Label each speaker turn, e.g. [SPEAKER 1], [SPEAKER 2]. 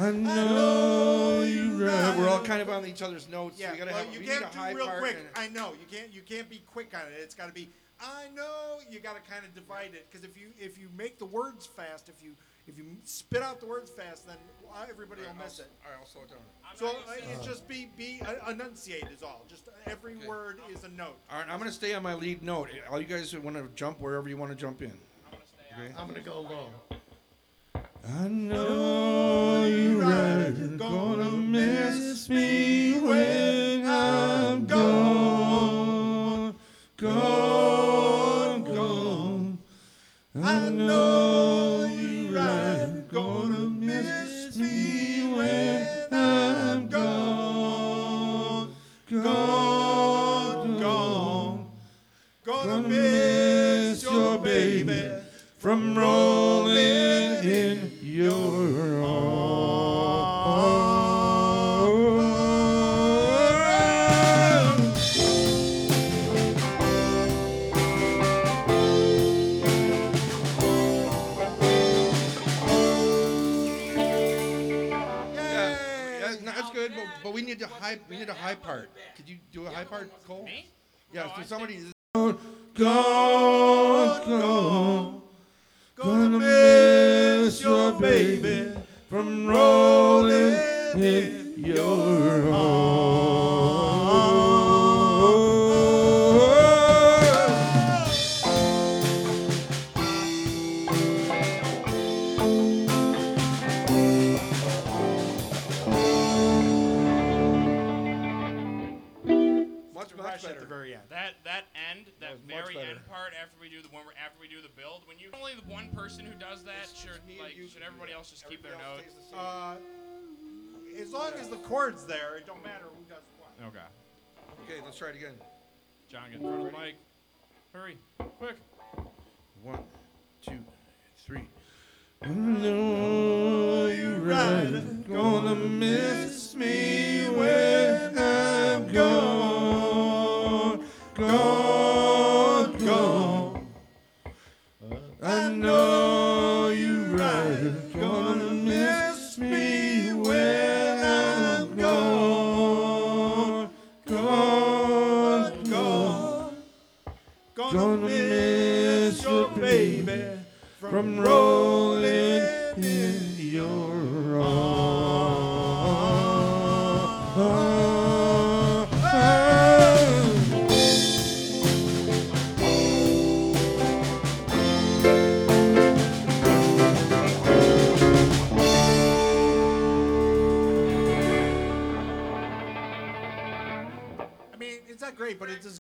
[SPEAKER 1] I know you right. We're all kind of on each other's notes.
[SPEAKER 2] Yeah,
[SPEAKER 1] So
[SPEAKER 2] you
[SPEAKER 1] we
[SPEAKER 2] can't
[SPEAKER 1] need a
[SPEAKER 2] do
[SPEAKER 1] high
[SPEAKER 2] real
[SPEAKER 1] part
[SPEAKER 2] quick.
[SPEAKER 1] and
[SPEAKER 2] I know you can't be quick on it. It's got to be. I know you got to kind of divide it because if you make the words fast, if you spit out the words fast, then everybody will miss it.
[SPEAKER 1] All right, I'll slow it down.
[SPEAKER 2] So it's just be enunciate is all. Just every word is a note.
[SPEAKER 1] All right, I'm going to stay on my lead note. All you guys want to jump wherever you want to jump in. Okay?
[SPEAKER 3] I'm gonna go low.
[SPEAKER 1] I know you're right. You're gonna miss me when I'm gone, gone, gone. I know you're right. You're gonna miss me when I'm gone, gone, gone. Gonna miss your baby from rolling in your arms. Yeah, that's good, but we need a high part. Could you do a high part, Cole?
[SPEAKER 4] Me?
[SPEAKER 1] Yeah,
[SPEAKER 4] No,
[SPEAKER 1] so
[SPEAKER 4] I
[SPEAKER 1] somebody. Gone, gone. Gonna miss your baby from rolling in your arms. Much
[SPEAKER 2] Rush at
[SPEAKER 1] better.
[SPEAKER 2] the very end.
[SPEAKER 4] That end, that
[SPEAKER 1] was much
[SPEAKER 4] very
[SPEAKER 1] better.
[SPEAKER 4] end part after we do the build, when you only the one person who does that, should everybody else just keep their note?
[SPEAKER 2] As long as the chord's there, it don't matter who does what.
[SPEAKER 4] Okay.
[SPEAKER 1] Okay, let's try it again.
[SPEAKER 4] John, get in front of the mic. Hurry, quick.
[SPEAKER 1] 1, 2, 3. I know you're right. Gonna miss me when I'm gone, gone, gone. I know you're right. Gonna miss me when I'm gone, gone, gone. Gonna miss your baby from rolling in your arms.
[SPEAKER 2] I mean, it's not great, but it's as